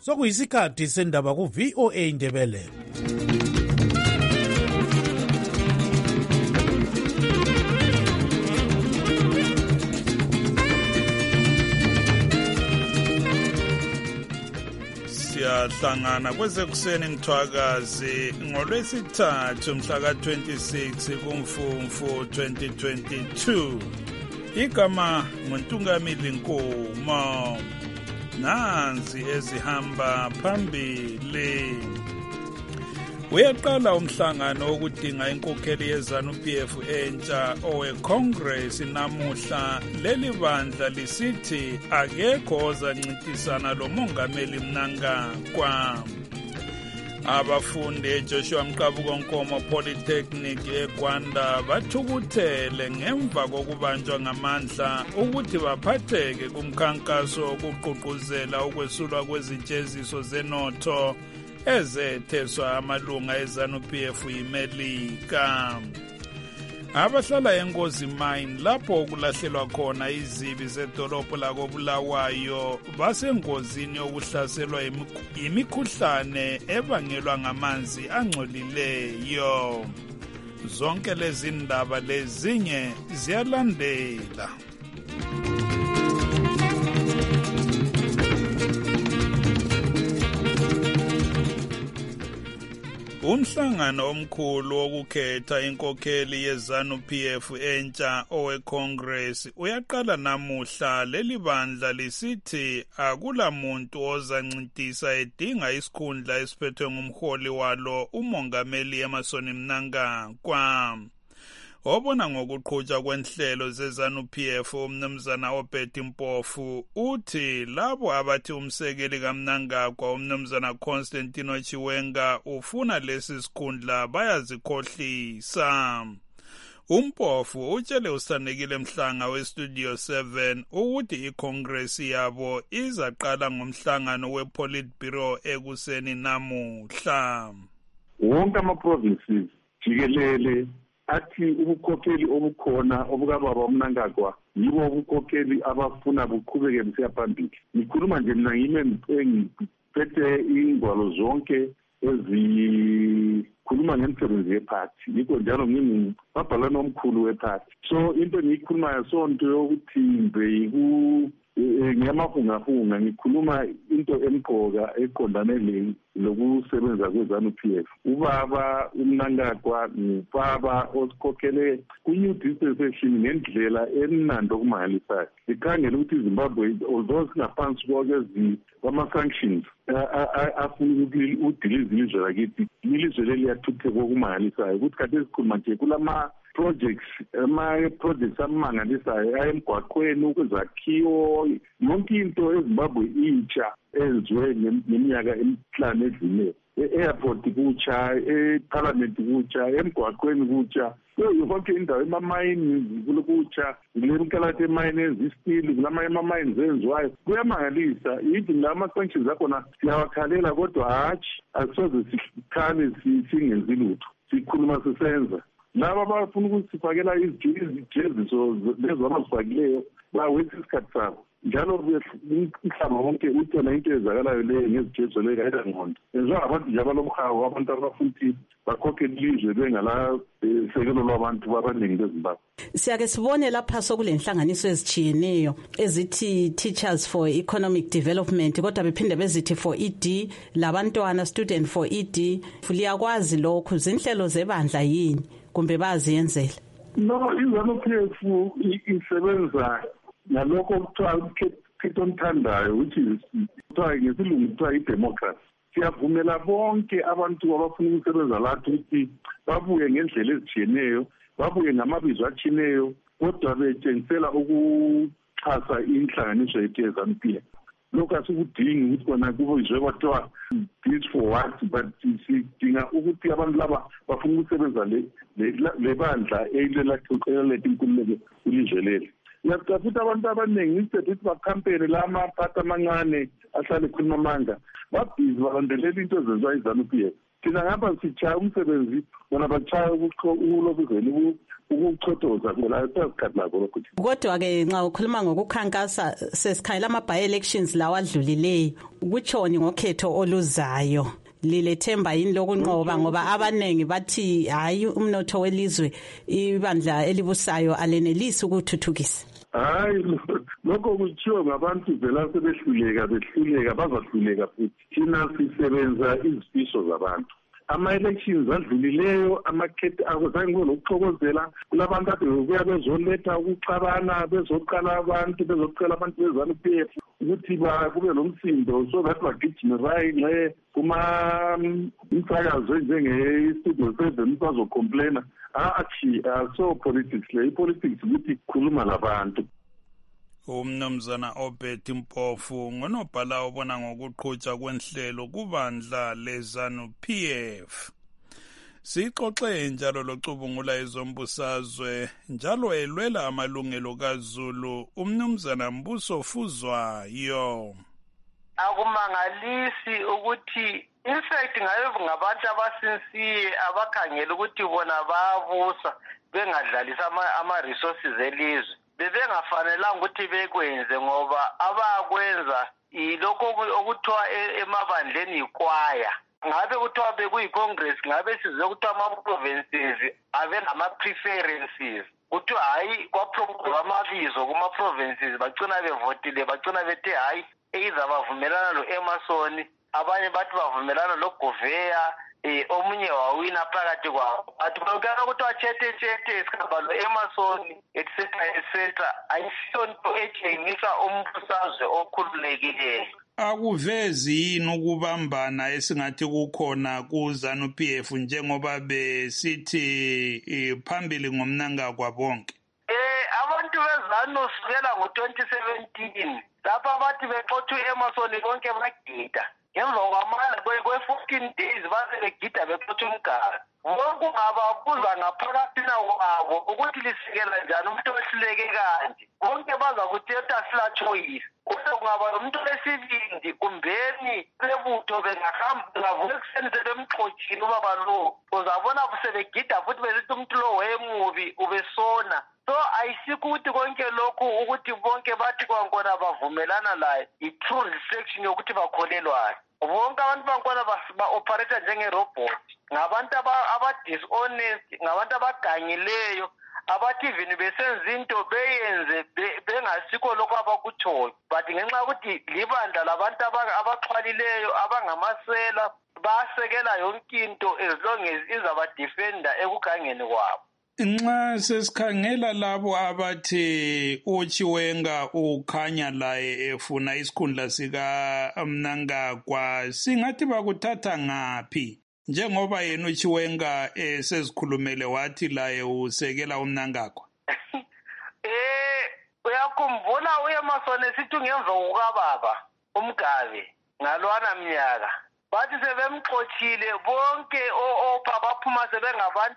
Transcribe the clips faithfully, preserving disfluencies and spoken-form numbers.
Sokuyisikhathi sendaba ku V O A Ndebele. Siyahlangana kwezekuseni mthwakazi ngolwesithathu mhla ka twenty-six kuMfumfu twenty twenty-two. Igama nguNtungamili Nkomo. Nansi ezihamba phambili. Uyaqala umhlangano wokudinga inkokheli yeZANU-P F entsha owe-Congress namuhla. Leli bandla lisithi akekho ozancintisana lo mongameli Mnangagwa. Abafundi eJoshua Mqabuko Nkomo Polytechnic eGwanda bathukuthele ngemva kokubanjwa ngamandla ukuthi baphatheke kumkhankaso wokuqhuquzela ukwesulwa kwezijeziso zenotho ezetheswa amalunga eZANU-P F yiMelika. Abahlala eNkozi Mine lapho ukulahlelwa khona izibi zedolobho lakoBulawayo basengozini yokuhlaselwa yimikhuhlane ebangelwa ngamanzi angcolileyo. Zonke lezi ndaba lezinye ziyalandela. Umhlangano omkhulu wokukhetha inkokheli yeZANU-P F entsha owe-Congress uyaqala namuhla. Leli bandla lisithi akula muntu ozancintisa edinga isikhundla esiphethwe ngumholi walo umongameli Emmerson Mnangagwa. Obona ngokuqhutshwa kwenhlelo zeZANU-P F umnumzana Obed Mpofu uthi labo abathi umsekeli kaMnangagwa umnumzana Constantino Chiwenga ufuna lesi sikhundla bayazikhohlisa. Umpofu utshele uSandekile Mhlanga weStudio seven ukuthi iCongress yabo izaqala ngomhlangano wePolitburo ekuseni namuhla. Wonke ama-provinces jikelele athi ubukhokheli obukhona obukababa uMnangagwa yibo ubukhokheli abafuna buqhubeke msiya phambili. Ngikhuluma nje mina ngime ngiphethe ingwalo zonke ezikhuluma ngemsebenzi yephathi. Yikho njalo ngingumabhalane omkhulu wephathi. So into engiyikhulumayo sonto yokuthi mbe yiku ngiyamahungahunga ngikhuluma into emqoka eqondane lokusebenza kweZANU-P F. Ubaba uMnangagwa ngubaba osikhokhele ku-New Dispensation ngendlela emnandi okumangalisayo. Sikhangela ukuthi iZimbabwe although singaphansi kwama-sanctions afuna ukudiliza ilizwe lakithi, ilizwe leli liyathutheka okumangalisayo ukuthi kade sikhuluma nje kulama projects ama-projects amangalisayo ayemgwaqweni ukwezakhiwo yonke into eZimbabwe intsha enziwe ngeminyaka emihlanu edluleyo. E-airport kutsha, eparliament kutsha, emgwaqweni kutsha, yonke indawo emamayini kutsha, kulemkalathi emayini ezistili, kulamanye amamayini zenziwayo. Kuyamangalisa, yithi ngama-sanctions akhona siyawakhalela kodwa hatshi asisoze sikhale singenzi lutho. Sikhuluma sisenza. Laba abafuna ukusifakela izijeziso lezo abazifakileyo bawetha isikhathi sabo. Njalo umhlaba wonke utona into ezakalayo leyo ngezijeziso leyo kayida ngqondo. Enziwa abantu nje abalomhawu, abantu abafuna ukuthi bakhokhe ilizwe bengala sekelo lwabantu abaningi beZimbabwe. Siyake sibone lapha sokulenhlanganiso ezitshiyeneyo ezithi Teachers for Economic Development kodwa bephinde bezithi for E D, labantwana Student for E D. Liyakwazi lokhu zinhlelo zebandla yini kumbe baziyenzela? No, iZANU-P F isebenza nalokho kuthiwa ukhetho omthandayo which is kuthiwa ngesilungu kuthiwa i-democracy. Siyavumela bonke abantu abafuna ukusebenza lathi ukuthi babuye ngendlela ezitshiyeneyo, babuye ngamabizo atshiyeneyo, kodwa betshengisela ukuxhasa inhlanganiso yethu yeZANU-P F. Lokhu asikudingi ukuthi kona kubizwe kwathiwa this for what, but sidinga ukuthi abantu laba bafuna ukusebenza le bandla elelaletha inkululeko kwilizwe leli. Ngiyacabanga ukuthi abantu abaningi instead ukuthi bakhampene la amaphathi amancane ahlale ekhuluma amanga babhizi balandelela into ezenziwa iZANU-P F. Thina ngapha sitshaya umsebenzi bona batshaya ukulobuzela ukuchothoza kula isikhathi lakho lokho. Kodwa ke nxa ukhuluma ngokukhankasa sesikhayela ama-by-elections lawa adlulileyo kuchoni ngokhetho oluzayo lilethemba yini lokunqoba ngoba abanengi bathi hayi umnotho welizwe ibandla elibusayo alenelisi ukuthuthukisa. Hayi lokho kuchiwa ngabantu vela sebehluleka behluleka bazahluleka futhi thina sisebenza izifiso zabantu. Ama-elections adlulileyo amakhethi akuzange kube lokuxokozela kulabantu ade bebuya bezoletha ukuxabana bezoqala abantu bezocela abantu bezanu P F ukuthi kube lomsindo so that bagijime baye kuma-umsakazo njenge-studio seven bazocomplaina athi so politics le i-politics ukuthi khuluma labantu. Umnumzana Obed Mpofu ngonobhala obona ngokuqhutshwa kwenhlelo kubandla lezanu P F. Sixoxe njalo locubungula ezombusazwe njalo elwela amalungelo kaZulu umnumzana Mbuso Fuzwayo. Akumangalisi ukuthi in fact ngabe ngabantu abasinsiye abakhangela ukuthi bona bayabusa bengadlalisa ama resources elizwe. Bebengafanelanga ukuthi bekwenze ngoba abakwenza ilokho okuthiwa emabandleni ikwaya. Ngabe kuthiwa bekuyi-Congress ngabe size kuthiwa ama-provinces abe nama-preferences. Kuthiwa hayi kwaproposwa amabizo kuma-provinces bagcina bevotile bagcina bethe hayi either bavumelana lo-Emerson abanye bathi bavumelana lo-Govea eh omunye wawina phakathi kwabo athi bakana ukuthi wachethe chethe isikhaba lo Emerson etc etc ayisonto etshengisa umbusazwe okhululekileyo. Akuvezi yini ukubambana esingathi kukhona kuZanu P F njengoba besithi phambili ngomnanga kwabonke? Eh abantu beZanu sukela ngo twenty seventeen lapha bathi bexoxa uEmerson konke bagida. Ngemva kwamana kwe-fourteen days base begida bexoxa umgaba. Wonke ungababuza ngaphakathi kwabo ukuthi lisikela njani umuntu ohluleke kanje. Bonke baza kuthetha sila choice. Kodwa kungaba umuntu lesibindi kumbeni lebutho bengahamba ngavuka ekuseni sebemxoxile ubaba lo. Uzabona sebegida futhi besithi umuntu lo wayemubi ubesona. So ayisikho ukuthi konke lokhu ukuthi bonke bathi kwankona bavumelana laye i-true reflection yokuthi bakholelwayo. Bonke abantu bankona ba-operate njenge-robot ngabantu aba-dishonest ngabantu abaganyileyo abathi even besenza into beyenze bengasikho lokho abakutshoyo but ngenxa yokuthi libandla labantu abaxhwalileyo abangamasela basekela yonke into as long as izabadefenda ekugangeni kwabo. Nxa sesikhangela labo abathi uChiwenga ukhanya laye efuna isikhundla sika Mnangagwa singathi bakuthatha ngaphi njengoba yena uChiwenga esezikhulumele wathi laye usekela uMnangagwa? Eh uyakhumbula uEmerson sithi ngemva kokababa umgabe ngalwana mnyaka bathi sebemxoxile bonke opha baphuma sebengabantu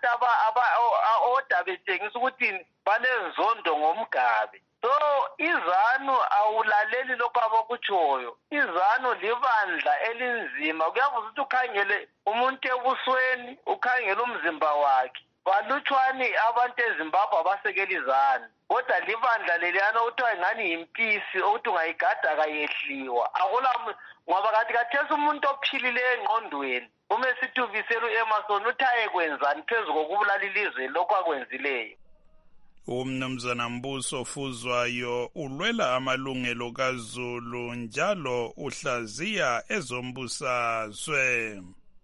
oda betshengisa ukuthi banezondo ngomgabe. So iZanu awulaleli lokho abakutshoyo. iZanu libandla elinzima kuyavuza ukuthi ukhangele umuntu ebusweni ukhangele umzimba wakhe. Balutshwani abantu eZimbabwe abasekela iZanu. Kodwa libandla leliyana uthiwa ngani yimpisi ukuthi ungayigada kayehliwa. Akula ngoba kanti kathesa umuntu ophilileyo engqondweni uma situvisela uEmerson uthaye kwenzani phezu kokubulala ilizwe lokho akwenzileyo. Umnumzana Mbuso Fuzwayo ulwela amalungelo kaZulu njalo uhlaziya ezombusazwe.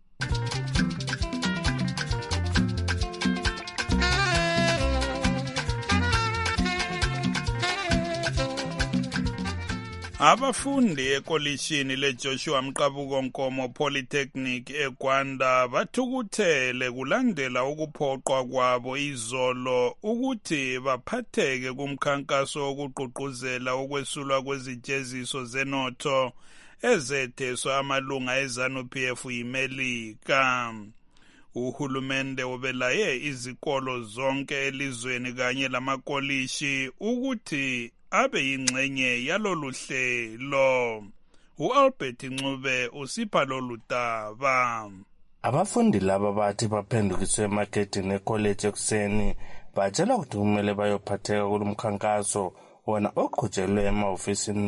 Abafundi ekolishini leJoshua Mqabuko Nkomo Polytechnic eGwanda bathukuthele kulandela ukuphoqwa kwabo izolo ukuthi baphatheke kumkhankaso wokuqhuquzela ukwesulwa kwezijeziso zenotho ezetheswa amalunga eZanu P F yiMelika. Uhulumende ubelaye izikolo zonke elizweni kanye lamakolishi ukuthi abe yingxenye yalolu hlelo. U-Albert Ncube usipha lolu daba. Abafundi laba bathi baphendukiswe emaketini ecollege ekuseni batshela ukuthi kumele bayophatheka kulomkhankaso wona oqhutshelwe emahofisini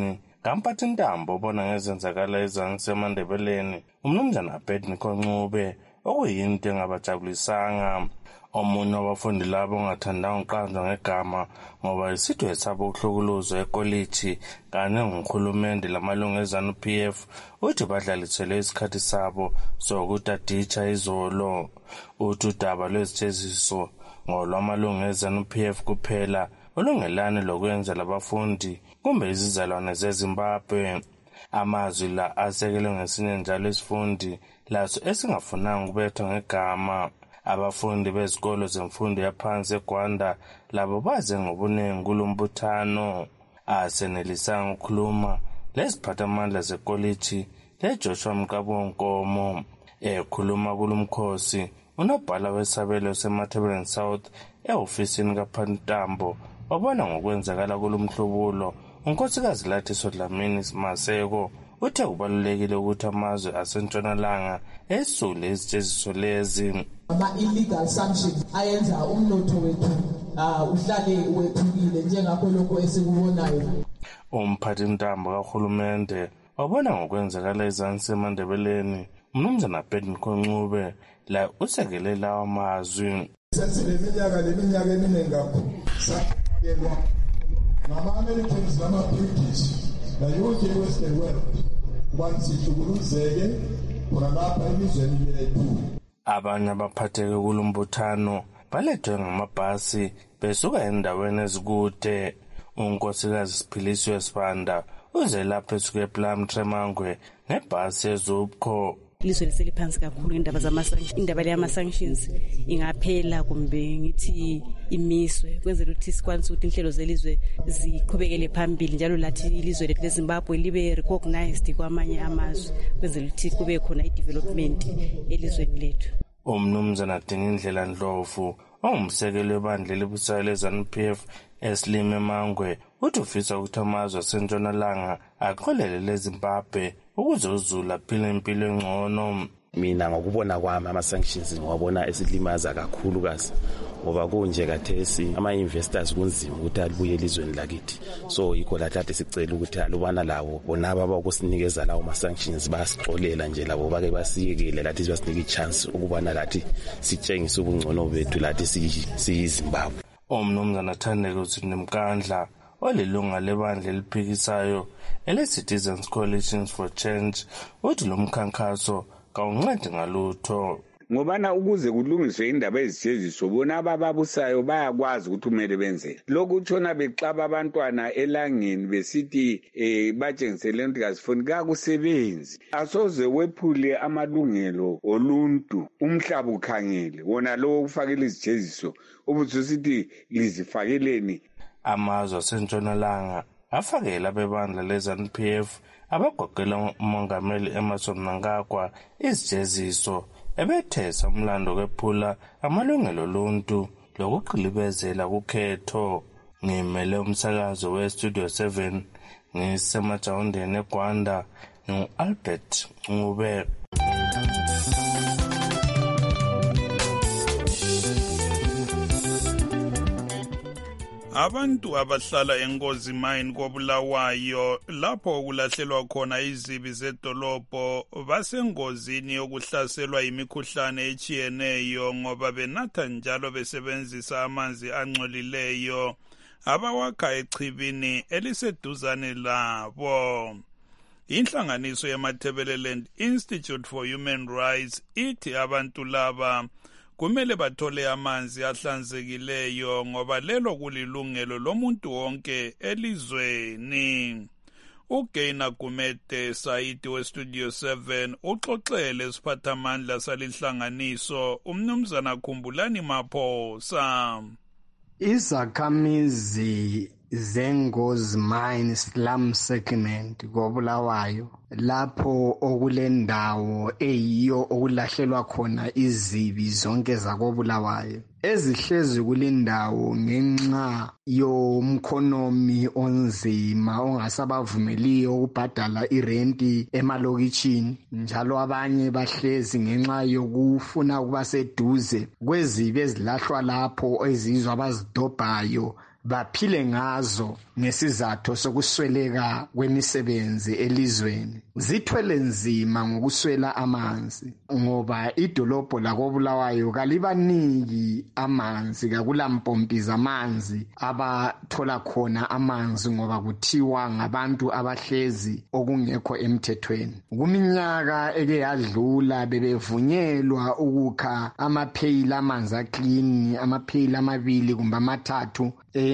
Kamphathi Ntambo obona ngezenzakala ezangisemandebeleni umnumzana Abednego Ncube okuyinto engabajabulisanga. Omunye wabafundi labo ongathandanga uqanjwa ngegama ngoba isithwe sabo ukuhlukuluzwa ekolishi kanye nguhulumende lamalungu eZANU-P F uthi badlalisele isikhathi sabo sokutaditsha izolo. Uthi udaba lwezijeziso ngolwamalungu eZANU-P F kuphela olungelani lokwenza labafundi kumbe izizalwane zeZimbabwe. Amazwi la asekelwe ngesinye njalo isifundi laso esingafunanga ukubethwa ngegama. Abafundi bezikolo zemfundo yaphansi eGwanda labo baze ngobuningi kulombuthano. Asenelisanga ukukhuluma leziphathamandla zekolishi leJoshua Mqabonkomo. Ekhuluma kulomkhosi unobhala wesabelo seMatabeleland South eofisini kaPhathi Ntambo wabona ngokwenzakala kulomhlubulo. Unkosikazi Lathiso Dlamini Maseko uthe kubalulekile ukuthi amazwe asentshonalanga esule izijeziso lezi. Ama-illegal sanctions ayenza umnotho wethu uh, uhlale wephukile njengakho lokho esikubonayo. Umphathi Ntambo kahulumende wabona ngokwenzakala ezansemandebeleni umnumzana Abednego Ncube la usekele lawa amazwi. Sesiminyaka leminyaka eminingi kakhulu sakelwa ngama-Americans nama-British nayonke i-Western world ukuthi sihlukuluzeke khona lapha emizweni yethu. Abanye abaphatheke kulombuthano balethwe ngamabhasi besuka endaweni ezikude. Unkosikazi Siphilisiwe Sibanda uze lapha esuke ePlum Tremangwe ngebhasi eZupco. Ilizwe liseliphansi kakhulu indaba zama-sanctions, indaba yama-sanctions ingaphela kumbe ngithi imiswe kwenzela ukuthi sikwanise ukuthi inhlelo zelizwe ziqhubekele phambili njalo lathi ilizwe lethu leZimbabwe libe recognized kwamanye amazwe kwenzela ukuthi kube khona i-development elizweni lethu. Umnumzana Dingindlela Ndlovu ongumsekeli webandla elibusayo leZANU-P F eSlime Mangwe uthi ufisa ukuthi amazwe asentshonalanga aqolele leZimbabwe ukuze uZulu aphile impilo engcono. Mina ngokubona kwami ama-sanctions ngiwabona esilimaza kakhulukazi ngoba kunje kathesi ama-investors kunzima ukuthi alubuye elizweni lakithi. So yikho lathi sicela ukuthi alubana lawo bona abakusinikeza lawo ma-sanctions basixolela nje labo bake basiyekele lathi basinika i-chance ukubana lathi sitshengise ubungcono bethu lathi siyiZimbabwe. Umnumzana Thandeka Mkandla olilunga lebandla eliphikisayo ele-Citizens Coalition for Change uthi lo mkhankaso kawuncede ngalutho. Ngobana ukuze kulungiswe indaba ezijeziso bona abababusayo bayakwazi ukuthi kumele benze lokhu utshona bexaba abantwana elangeni besithi eh batshengisele ukuthi kasifuni kakusebenzi asoze wephule amalungelo oluntu umhlaba ukhangele wona lo ufakela izijeziso ubuthi sithi lizifakeleni. Amazwe asentshonalanga afakela bebandla leZANU-P F abagoqela umongameli Emmerson Mnangagwa izijeziso ebethesa umlando kwephula amalungelo oluntu lokuqilibezela kukhetho. Ngimele umsakazo we-Studio seven ngisemajawundeni eGwanda ngu-Albert Ncube. Abantu abahlala eNkosi Mine koBulawayo lapho kulahlelwa khona izibi zedolobho basengozini yokuhlaselwa yimikhuhlane echiyeneyo ngoba benatha njalo besebenzisa amanzi angcolileyo abawakha echibini eliseduzane labo. Inhlanganiso yeMatabeleland Institute for Human Rights ithi abantu laba kumele bathole amanzi ahlanzekileyo ngoba lelo kulilungelo lomuntu wonke elizweni. uGaina Gumede Saidi weStudio seven uxoxele siphathamandla salihlanganiso umnumzana Khumbulani Maphosa. Izakhamizi zeNkosi Mine slum segment koBulawayo lapho okulendawo eyiyo okulahlelwa khona izibi zonke zakoBulawayo ezihlezi kulindawo ngenxa yomkhonomi onzima ongasabavumeliyo ukubhadala irenti emalokitshini njalo abanye bahlezi ngenxa yokufuna ukuba seduze kwezibi ezilahlwa lapho ezizwa abazidobhayo baphile ngazo ngesizathu sokusweleka kwemisebenzi elizweni. Zithwele nzima ngokuswela amanzi ngoba idolobho lakoBulawayo kalibaniki amanzi, kakulampompi zamanzi abathola khona amanzi ngoba kuthiwa ngabantu abahlezi okungekho emthethweni. Kuminyaka eke yadlula bebevunyelwa ukukha amapheyili amanzi aclean, amapheyili amabili kumbe amathathu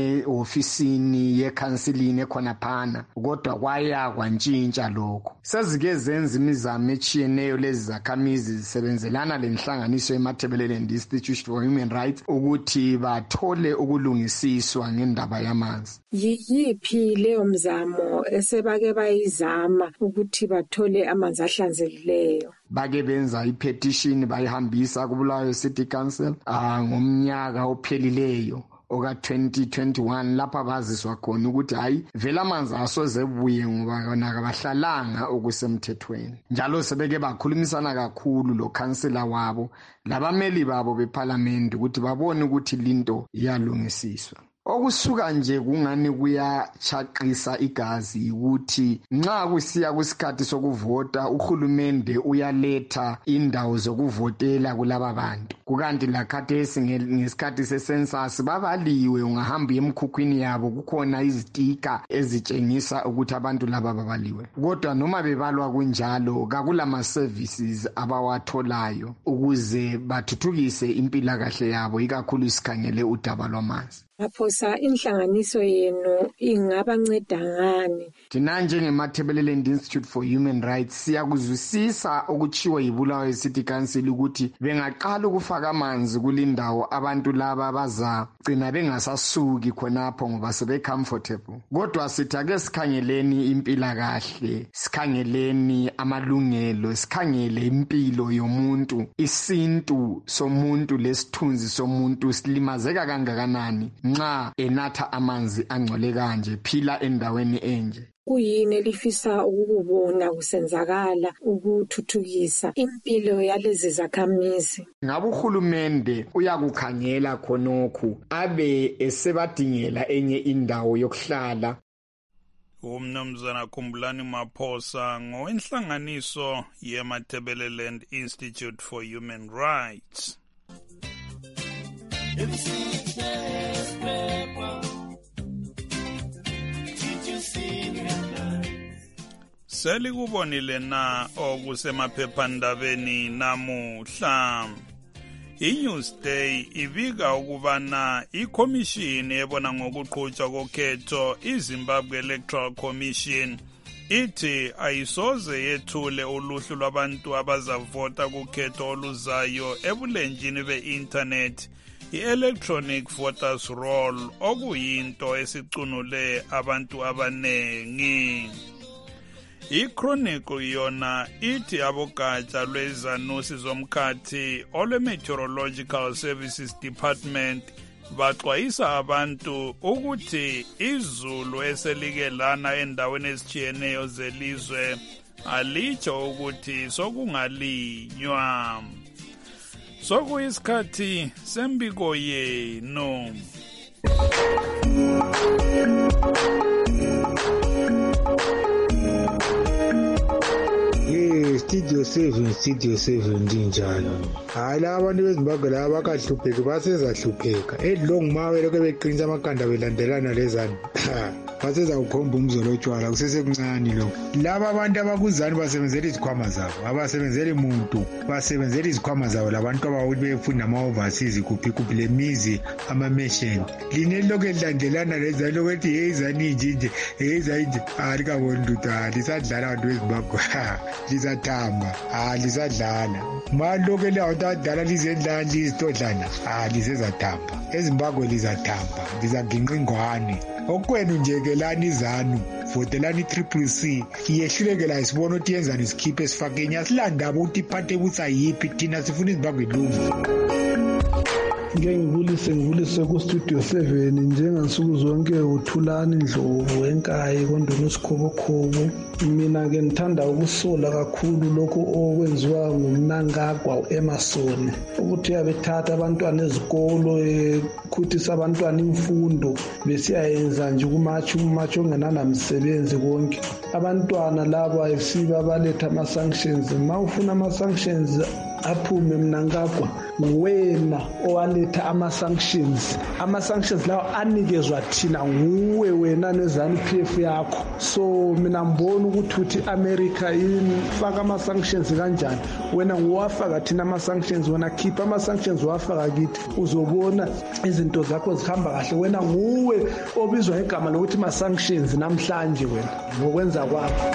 e-ofisini yekansilini ekhona phana, kodwa kwaya kwantshintsha lokho. Sezike zenza imizamo etshiyeneyo lezi zakhamizi zisebenzelana lenhlanganiso yeMatabeleland Institute for Human Rights ukuthi bathole ukulungisiswa ngendaba yamanzi. Yiyiphi leyo mzamo esebake bayizama ukuthi bathole amanzi ahlanzekileyo? Bake benza ipetition bayihambisa kuBulawayo City Council ah ngomnyaka ophelileyo oka twenty twenty-one lapha baziswa khona ukuthi hayi vela amanzi asoze buye ngoba kona kabahlalanga okusemthethweni. Njalo sebeke bakhulumisana kakhulu lo councilor wabo labameli babo beparliament ukuthi babone ukuthi linto iyalungisiswa. Okusuka nje kungani kuyachaqisa igazi ukuthi nxa kusiya kusikhathi sokuvota uhulumende uyaletha indawo zokuvotela kulaba bantu, kukanti lakhathesi ngesikhathi secensus babaliwe, ungahamba emkhukhwini yabo kukhona izitika ezitshengisa ukuthi abantu laba babaliwe. Kodwa noma bebalwa kunjalo kakulama services abawatholayo ukuze bathuthukise impilakahle yabo, ikakhulu sikhangele udaba lwamanzi. Aphosa inhlanganiso yenu ingabanceda ngani? Thina njengematabeleland Institute for Human Rights siyakuzwisisa okuchiwa yiBulawayo City Council ukuthi bengaqala ukufaka amanzi kulindawo abantu laba bazagcina bengasasuki khonapho ngoba sebe comfortable. Kodwa sithi ake sikhangeleni impilakahle, sikhangeleni amalungelo, sikhangele impilo yomuntu, isintu somuntu lesithunzi somuntu silimazeka kangakanani nxa enatha amanzi angcole kanje, phila endaweni enje. Kuyini elifisa ukubona kusenzakala ukuthuthukisa impilo yalezi zakhamizi? Ngabe uhulumende uyakukhangela khonokhu abe esebadingela enye indawo yokuhlala. Umnumzana Khumbulani Maphosa ngowenhlanganiso yeMatabeleland Institute for Human Rights. Selikubonile na okusemaphephandabeni namuhla. I-Newsday ibika ukubana ikhomishini ebona ngokuqhutshwa kokhetho iZimbabwe Electoral Commission ithi ayisoze yethule uluhlu lwabantu abazavota kukhetho oluzayo ebulenjini be-internet, i-electronic voters roll, okuyinto esicunule abantu abanengi. I-Chronicle yona ithi abogatsha lwezanusi zomkhathi olwe-Meteorological Services Department baxwayisa abantu ukuthi izulu eselikelana endaweni ezitshiyeneyo zelizwe alitsho ukuthi sokungalinywa. Sokuyisikhathi sembiko yenu. Studio seven, Studio seven ndinjalo. Hayi la abantu beZimbabwe la bakahlupheki basezahlupheka. Edlong mawe lokho beqinisa amakanda belandelana lezani. Baseza ukhomba umzolo otshwala kusesekuncane lokho. Laba abantu abakuzani basebenzela izikhwama zabo, abasebenzela umuntu, basebenzela izikhwama zabo labantu abawuthi befunda ama overseas kuphi kuphi lemizi ama mission. Line lokho elandelana lezani lokuthi yezani nje, yezani nje. Alikaboni nduta, lisadlala abantu beZimbabwe. Lizathamba, ah lisadlala. Maloko lawo adala lizendlala lizitodlana, ah lisezathamba. eZimbabwe lizathamba, lizaginqa ingwane. Okwenu nje ke lani izanu, votelani triple C, iyehluleke la isibona ukuthi yenzani sikhiphe sifake nya silandaba ukuthi iphathe ukuthi ayiphi thina sifuna iZimbabwe ilungu. ngeke ngibulise ngibulise ku-studio seven njengansuku zonke uthulani Ndlovu enkayi kondona usikhobokhobo. Mina-ke ngithanda ukusola kakhulu lokho okwenziwa ngumNangagwa u-Emerson ukuthi uyabethatha abantwana ezikolo ekhuthisa abantwana imfundo besiyayenza nje kumatsho umatsho ongenanamsebenzi konke. Abantwana laba siba baletha ama-sanctions, ma ufuna ama-sanctions aphume Mnangagwa wena owaletha ama-sanctions. Ama-sanctions lawo anikezwa thina nguwe wena nezanu P F yakho. So mina ngibona ukuthi uthi America ifaka ama-sanctions kanjani, wena nguwafaka thina ama-sanctions, wena khipha ama-sanctions wafaka kithi, uzobona izinto zakho zihamba kahle. Wena nguwe obizwa igama lokuthi ma-sanctions namhlanje wena ngokwenza kwakho.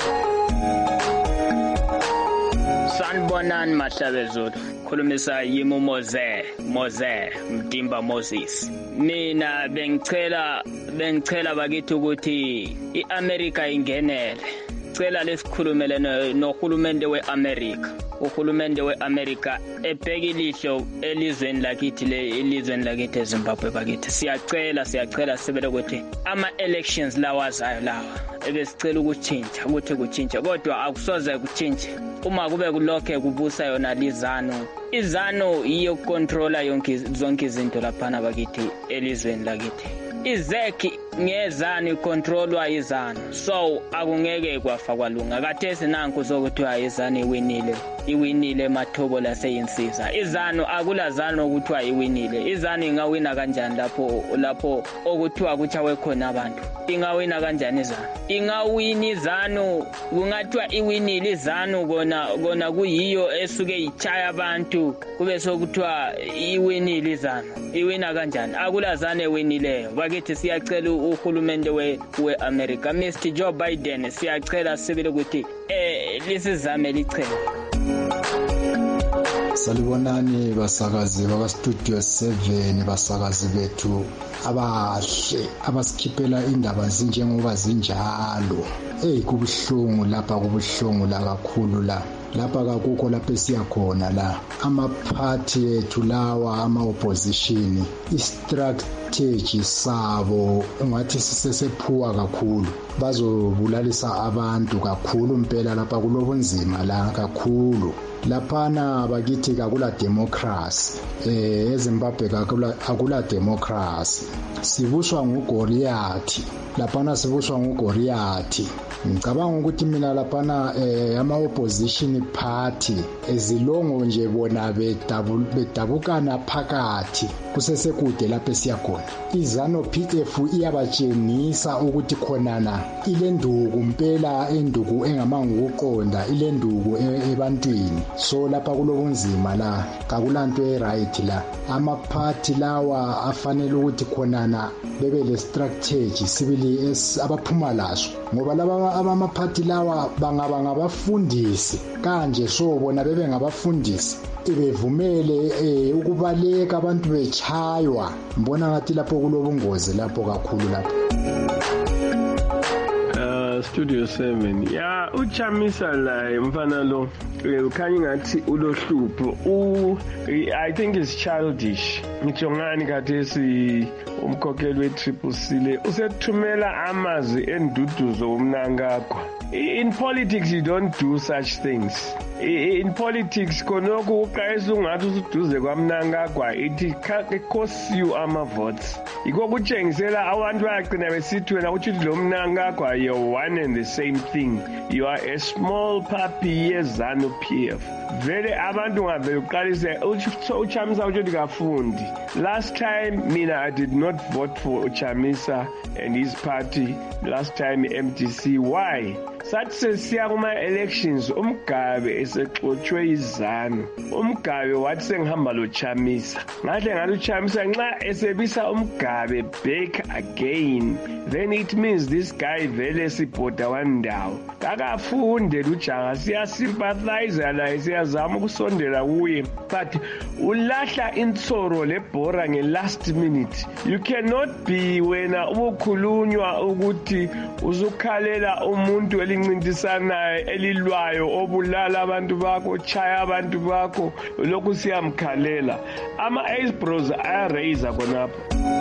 Sanibonani Mahlabezulu, khulumisa yimi Moze Moze Mdimba Moses. Mina bengicela bengicela bakithi ukuthi iAmerica ingenele. Cela lesikhulumele nohulumende weAmerica. Uhulumende weAmerica ebheka ilihlo elizweni lakithi le elizweni lakithi eZimbabwe bakithi. Siyacela siyacela sibele ukuthi ama elections lawazayo lawa ebesicela ukutshintsha ukuthi kutshintshe kodwa akusoze kutshintshe uma kube kulokho kubusa yona lizano. Izano iyo controller yonke zonke izinto laphana bakithi elizweni lakithi. Izeki ngezani controlwa izano, so akungeke kwafa kwalunga. Kathesi nanku zokuthiwa izani iwinile iwinile emathobo laseyinsiza. Izano akulazano ukuthiwa iwinile. Izano ingawina kanjani lapho lapho okuthiwa kuchawe khona abantu? Ingawina kanjani izano? Ingawini izano kungathiwa iwinile izano kona kona kuyiyo esuke ichaya abantu kube sokuthiwa iwinile izano. Iwina kanjani? Akulazane ewinileyo. Bakithi siyacela uhulumende we weAmerica Mister Joe Biden siyacela sibile ukuthi eh lisizame lichela. Salibonani basakazi baka Studio seven, basakazi bethu abahle abasikhiphela indaba zinjengoba zinjalo. Hey kubuhlungu lapha, kubuhlungu la kakhulu la lapha kakukho lapha esiyakhona la amaphathi ethu lawa ama opposition istrategy sabo ungathi sisesephuwa kakhulu, bazobulalisa abantu kakhulu impela lapha kulobunzima la kakhulu. Laphana bakithi kakula democracy, eh eZimbabwe kakula akula democracy. Sibuswa nguGoliath, laphana sibuswa nguGoliath. Ngicabanga ukuthi mina laphana eh ama opposition party ezilongo nje bona bedabukana phakathi kusesekude lapha esiyakhona. Izano P F iyabatshengisa ukuthi khonana ilenduku impela, enduku engamanga ukuqonda ilenduku ebantwini. So lapha kulobunzima la kakulanto eright la. Ama party lawa afanele ukuthi khonana bebe le strategy sibili abaphuma laso, ngoba laba ama party lawa bangaba ngabafundisi kanje, so bona bebe ngabafundisi ibevumele eh, ukubaleka abantu bechaywa. Mbona ngathi lapho kulobungozi lapho kakhulu lapho. Studio seven ya uchamisa la mfana lo ukhanya ngathi ulohlupho u I think is childish. Ngijongani kathesi umkhokheli we-Triple C le usethumela amazwi enduduzo uMnangagwa. In politics you don't do such things. In politics konoko uqayisa ungathi usuduze kwaMnangagwa ithi cost you ama votes. Iko kutshengisela abantu bayagcina besithi wena uthi lo Mnangagwa you're one and the same thing. You are a small puppy yeZanu P F. Vele abantu ngavele uqalise uChamisa uthi kafundi. Last time mina I did not vote for uChamisa and his party last time M D C. Why? Sathi siya kuma elections uMgabe esexothwe izanu. Umgabe wathi sengihamba lo Chamisa. Ngahle ngathi uChamisa nxa esebisa uMgabe back again, then it means this guy vele sibhoda wandawo. Akafunde lujaha siya sympathize la siyazama ukusondela kuye, but ulahla insoro le nebhora nge-last minute. You cannot be wena ubukhulunywa ukuthi uzukhalela umuntu elincintisanayo elilwayo obulala abantu bakho ochaya abantu bakho lokhu siyamkhalela. Ama-Ace Bros ayaraiza khonapho.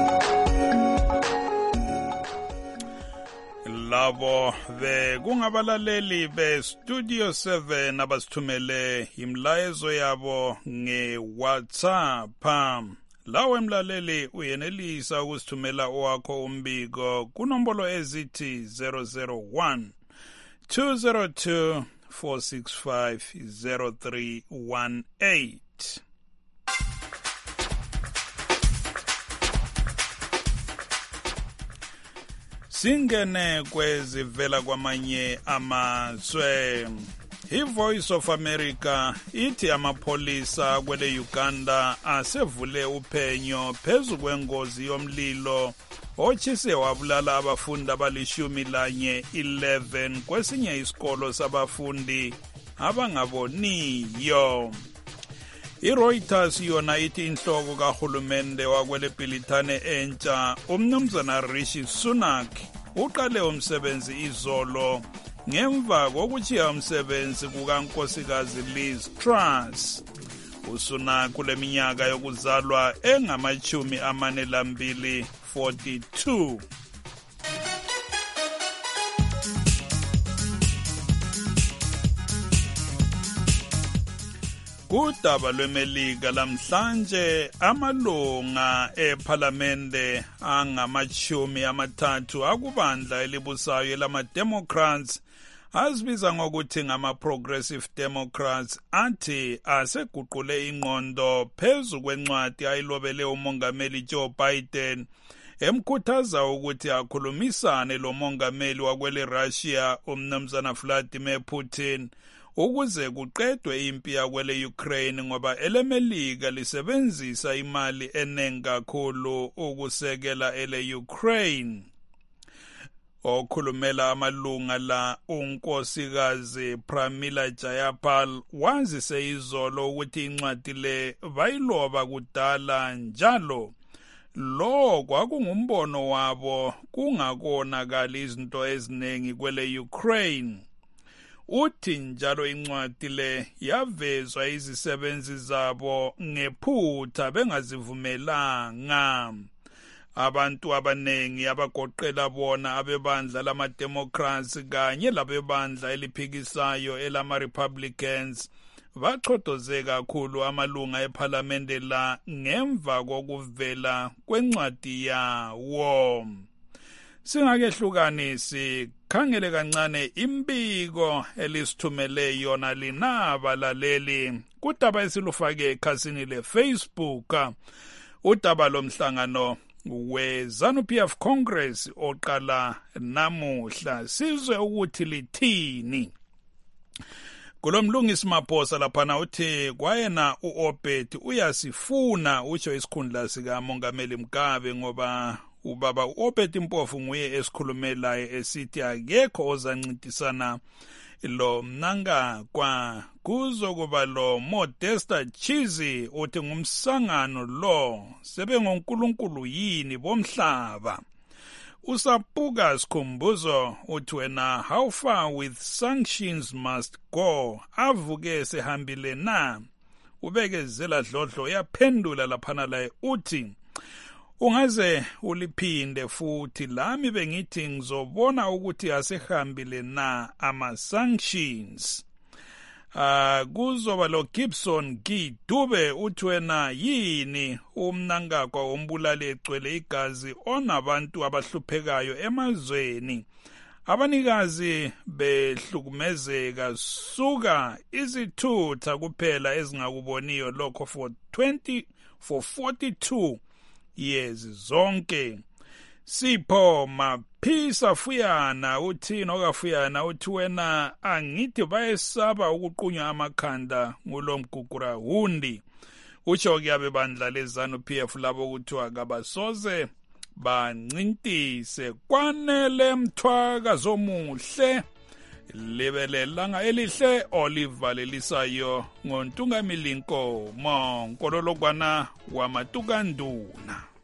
Labo be kungabalaleli be Studio seven abasithumele imlayezo yabo nge-WhatsApp. Lawe mlaleli uyenelisa ukusithumela owakho umbiko kunombolo ezithi zero zero one two zero two four six five zero three one eight. Singene kwezivela kwamanye amazwe. I-Voice of America ithi amapolisa kwele Uganda asevule uphenyo phezu kwengozi yomlilo otshise wabulala abafundi abalishumi lanye eleven kwesinye isikolo sabafundi abangaboniyo. I-Reuters yona ithi inhloko kahulumende wakwele Bhilithane entsha umnumzana Rishi Sunak uqale umsebenzi izolo ngemva kokutshiya umsebenzi kukankosikazi Liz Truss. USunak kule minyaka yokuzalwa engamachumi amane lambili forty-two. Kudaba lweMelika lamhlanje amalunga ePhalamende angamachumi amathathu akubandla elibusayo lama-Democrats azibiza ngokuthi ngama-Progressive Democrats athi aseguqule ingqondo phezu kwencwadi ayilobele umongameli Joe Biden emkhuthaza ukuthi akhulumisane lo mongameli wakwele Russia umnumzana Vladimir Putin ukuze kuqedwe impi yakwele Ukraine ngoba elemelika lisebenzisa imali eningi kakhulu ukusekela ele Ukraine. Okhulumela amalunga la unkosikazi Pramila Jayapal wazise izolo ukuthi incwadi le bayiloba kudala njalo lo kwakungumbono wabo kungakonakala izinto eziningi kwele Ukraine. Uthi njalo incwadi le yavezwa izisebenzi zabo ngephutha bengazivumelanga. Abantu abanengi abagoqela bona abebandla lama-Democrats kanye labebandla eliphikisayo elama-Republicans bachothoze kakhulu amalunga ePhalamende la ngemva kokuvela kwencwadi yawo. Singakehlukanisi khangele kancane imbiko elisithumele yona linaba laleli kudaba esilufake ekhasini le-Facebook udaba lomhlangano we-ZANU-P F Congress oqala namuhla. Sizwe ukuthi lithini. Kulomlungisi Maphosa laphana uthi kwayena u-Obed uyasifuna utsho isikhundla sikamongameli Mugabe ngoba ubaba u-Obed Mpofu nguye esikhulumelayo esithi akekho ozancintisana lo Mnangagwa kuzokuba lo Modesta Chizi uthi ngumsangano lo sebengonkulunkulu yini bomhlaba. Usapuka Sikhumbuzo uthi wena how far with sanctions must go avuke sehambile na. Ubekezela dlodlo yaphendula laphana la uthi ungaze uliphinde futhi lami bengithi ngizobona ukuthi asehambile na ama-sanctions. Uh, kuzoba lo Gibson Gidube uthi wena yini umnangagwa ombulali egcwele igazi onabantu abahluphekayo emazweni. Abanikazi behlukumezeka suka izithutha kuphela ezingakuboniyo lokho for twenty for forty-two years zonke. Sipho Maphisa Fuyana uthi nokafuyana uthi wena angithi bayesaba ukuqunywa amakhanda ngulomgugura hundi. Utsho ke abebandla leZANU-P F labo kuthiwa kabasoze bancintise kwanele mthwaka zomuhle libelelanga elihle olivalelisayo ngontungamili Nkomo Nkololokwana wamatukanduna.